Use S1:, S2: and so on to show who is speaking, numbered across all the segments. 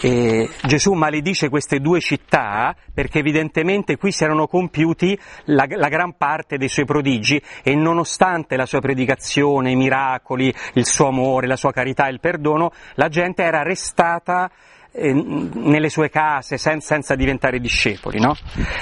S1: Gesù maledice queste due città perché evidentemente qui si erano compiuti la gran parte dei suoi prodigi e nonostante la sua predicazione, i miracoli, il suo amore, la sua carità e il perdono, la gente era restata nelle sue case senza diventare discepoli, no?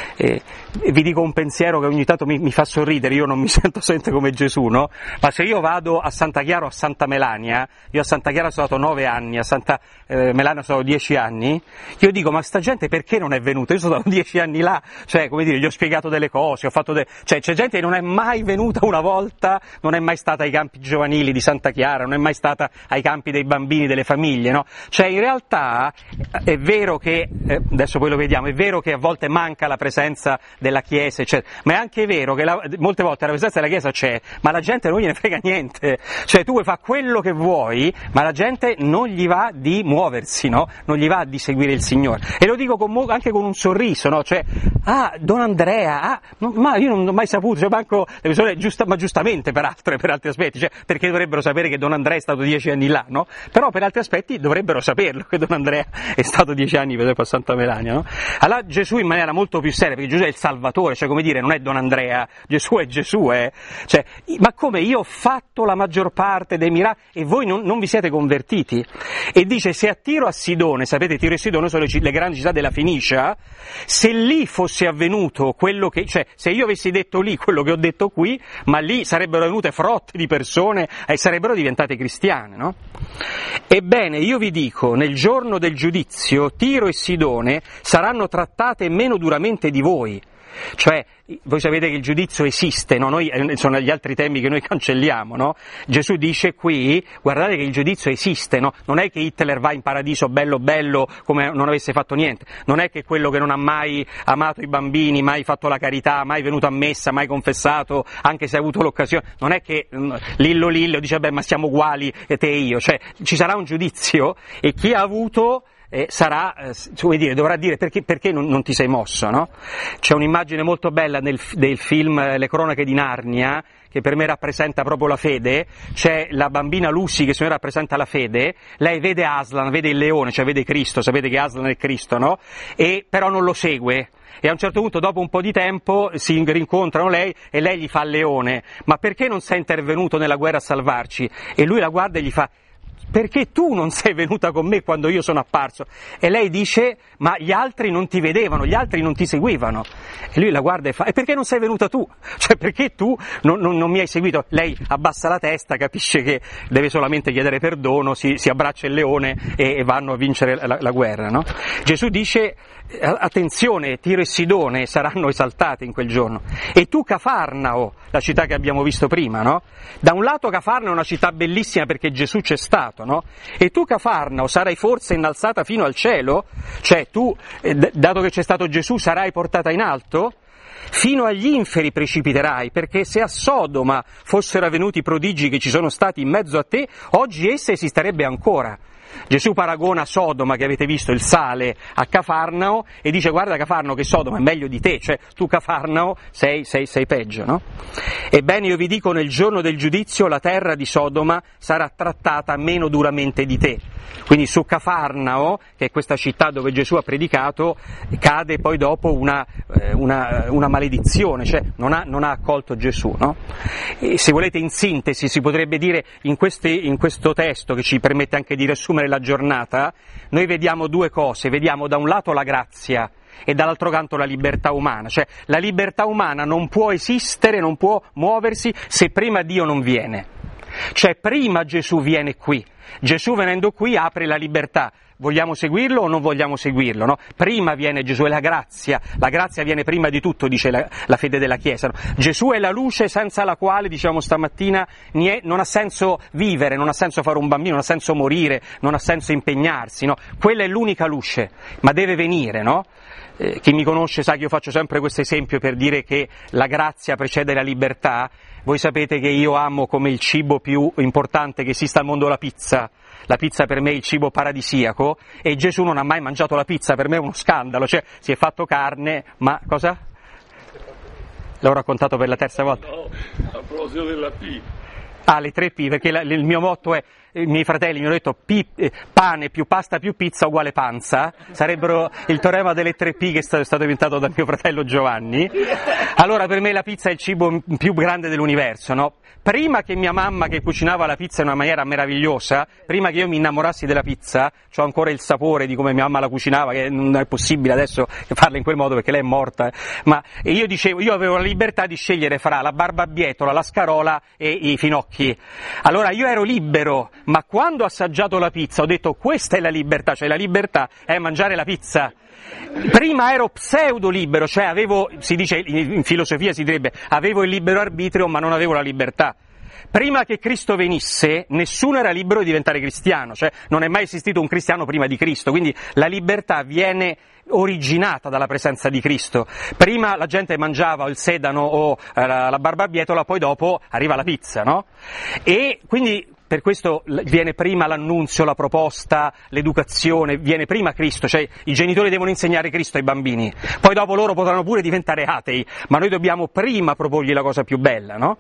S1: Vi dico un pensiero che ogni tanto mi fa sorridere, io non mi sento sempre come Gesù, no? Ma se io vado a Santa Chiara o a Santa Melania, io a Santa Chiara sono stato 9 anni, a Santa Melania sono stato 10 anni, io dico ma sta gente perché non è venuta? Io sono stato 10 anni là, cioè come dire, gli ho spiegato delle cose, cioè c'è gente che non è mai venuta una volta, non è mai stata ai campi giovanili di Santa Chiara, non è mai stata ai campi dei bambini, delle famiglie, no? Cioè in realtà è vero che, adesso poi lo vediamo, è vero che a volte manca la presenza della Chiesa, eccetera, ma è anche vero che molte volte la presenza della Chiesa c'è, ma la gente non gliene frega niente, cioè tu vuoi fare quello che vuoi, ma la gente non gli va di muoversi, no? Non gli va di seguire il Signore. E lo dico anche con un sorriso, no? Cioè, Don Andrea, ma io non ho mai saputo, cioè manco le persone, ma giustamente per altri aspetti, cioè perché dovrebbero sapere che Don Andrea è stato 10 anni là, no? Però per altri aspetti dovrebbero saperlo che Don andrea è stato 10 anni per esempio a Santa Melania, no? Allora Gesù in maniera molto più seria, perché Gesù è il Salvatore, cioè come dire, non è Don Andrea, Gesù è Gesù, cioè, ma come io ho fatto la maggior parte dei miracoli e voi non vi siete convertiti? E dice, se a Tiro, a Sidone, sapete Tiro e Sidone sono le grandi città della Fenicia, se lì fosse avvenuto quello che, cioè se io avessi detto lì quello che ho detto qui, ma lì sarebbero venute frotte di persone e sarebbero diventate cristiane, no? Ebbene, io vi dico, nel giorno del giudizio, Tiro e Sidone saranno trattate meno duramente di voi. Cioè, voi sapete che il giudizio esiste, no? Noi, sono gli altri temi che noi cancelliamo, no? Gesù dice qui, guardate che il giudizio esiste, no? Non è che Hitler va in paradiso bello bello come non avesse fatto niente, non è che quello che non ha mai amato i bambini, mai fatto la carità, mai venuto a messa, mai confessato, anche se ha avuto l'occasione, non è che Lillo dice, beh, ma siamo uguali te e io, cioè ci sarà un giudizio e chi ha avuto come dire, dovrà dire perché non ti sei mosso, no? C'è un'immagine molto bella del film Le cronache di Narnia, che per me rappresenta proprio la fede. C'è la bambina Lucy che secondo me rappresenta la fede, lei vede Aslan, vede il leone, cioè vede Cristo, sapete che Aslan è Cristo, no? E però non lo segue. E a un certo punto, dopo un po' di tempo, si rincontrano lei e lei gli fa al leone, ma perché non sei intervenuto nella guerra a salvarci? E lui la guarda e gli fa, perché tu non sei venuta con me quando io sono apparso? E lei dice, ma gli altri non ti vedevano, gli altri non ti seguivano. E lui la guarda e fa, e perché non sei venuta tu? Cioè perché tu non mi hai seguito? Lei abbassa la testa, capisce che deve solamente chiedere perdono, si abbraccia il leone e vanno a vincere la guerra, no? Gesù dice, attenzione, Tiro e Sidone saranno esaltate in quel giorno. E tu Cafarnao, la città che abbiamo visto prima, no? Da un lato Cafarnao è una città bellissima perché Gesù c'è stato, no? E tu Cafarnao sarai forse innalzata fino al cielo? Cioè tu, dato che c'è stato Gesù, sarai portata in alto? Fino agli inferi precipiterai, perché se a Sodoma fossero avvenuti i prodigi che ci sono stati in mezzo a te, oggi essa esisterebbe ancora. Gesù paragona Sodoma, che avete visto, il sale, a Cafarnao e dice, guarda Cafarnao che Sodoma è meglio di te, cioè tu Cafarnao sei peggio, no? Ebbene io vi dico, nel giorno del giudizio la terra di Sodoma sarà trattata meno duramente di te. Quindi su Cafarnao, che è questa città dove Gesù ha predicato, cade poi dopo una maledizione, cioè non ha accolto Gesù, no? E se volete in sintesi si potrebbe dire in questo testo, che ci permette anche di riassumere la giornata, noi vediamo due cose, vediamo da un lato la grazia e dall'altro canto la libertà umana, cioè la libertà umana non può esistere, non può muoversi se prima Dio non viene, cioè prima Gesù viene qui, Gesù venendo qui apre la libertà. Vogliamo seguirlo o non vogliamo seguirlo, no? Prima viene Gesù, è la grazia viene prima di tutto, dice la fede della Chiesa, no? Gesù è la luce senza la quale, diciamo stamattina, non ha senso vivere, non ha senso fare un bambino, non ha senso morire, non ha senso impegnarsi, no? Quella è l'unica luce, ma deve venire, no? Chi mi conosce sa che io faccio sempre questo esempio per dire che la grazia precede la libertà. Voi sapete che io amo come il cibo più importante che esista al mondo la pizza. La pizza per me è il cibo paradisiaco e Gesù non ha mai mangiato la pizza, per me è uno scandalo, cioè si è fatto carne, ma cosa? L'ho raccontato per la terza volta.
S2: No, a proposito della P.
S1: Le 3 P, perché il mio motto è i miei fratelli mi hanno detto pane più pasta più pizza uguale panza, sarebbero il teorema delle 3P che è stato inventato dal mio fratello Giovanni. Allora per me la pizza è il cibo più grande dell'universo, no? Prima che mia mamma, che cucinava la pizza in una maniera meravigliosa, prima che io mi innamorassi della pizza, c'ho ancora il sapore di come mia mamma la cucinava, che non è possibile adesso farla in quel modo perché lei è morta, ma io dicevo, io avevo la libertà di scegliere fra la barbabietola, la scarola e i finocchi. Allora io ero libero, ma quando ho assaggiato la pizza ho detto questa è la libertà, cioè la libertà è mangiare la pizza. Prima ero pseudo libero, cioè avevo, si dice in filosofia si direbbe, avevo il libero arbitrio ma non avevo la libertà. Prima che Cristo venisse, nessuno era libero di diventare cristiano, cioè non è mai esistito un cristiano prima di Cristo, quindi la libertà viene originata dalla presenza di Cristo. Prima la gente mangiava il sedano o la barbabietola, poi dopo arriva la pizza, no? E quindi per questo viene prima l'annunzio, la proposta, l'educazione, viene prima Cristo, cioè i genitori devono insegnare Cristo ai bambini, poi dopo loro potranno pure diventare atei, ma noi dobbiamo prima proporgli la cosa più bella, no?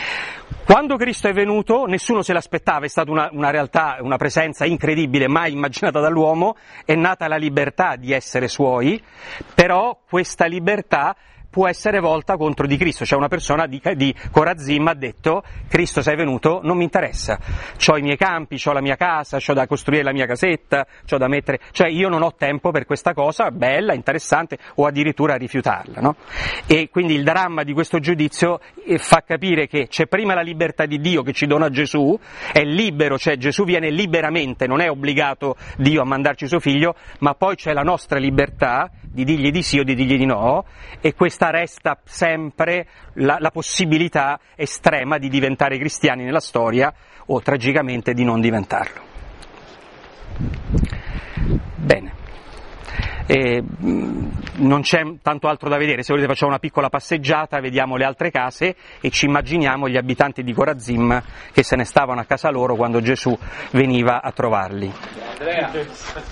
S1: Quando Cristo è venuto nessuno se l'aspettava, è stata una realtà, una presenza incredibile, mai immaginata dall'uomo, è nata la libertà di essere suoi, però questa libertà può essere volta contro di Cristo, cioè una persona di Corazim ha detto Cristo sei venuto, non mi interessa, c'ho i miei campi, c'ho la mia casa, c'ho da costruire la mia casetta, c'ho da mettere, cioè io non ho tempo per questa cosa bella, interessante o addirittura rifiutarla, no? E quindi il dramma di questo giudizio fa capire che c'è prima la libertà di Dio che ci dona Gesù, è libero, cioè Gesù viene liberamente, non è obbligato Dio a mandarci suo figlio, ma poi c'è la nostra libertà di dirgli di sì o di dirgli di no, e questa resta sempre la possibilità estrema di diventare cristiani nella storia o tragicamente di non diventarlo. Bene, non c'è tanto altro da vedere, se volete facciamo una piccola passeggiata, vediamo le altre case e ci immaginiamo gli abitanti di Corazim che se ne stavano a casa loro quando Gesù veniva a trovarli.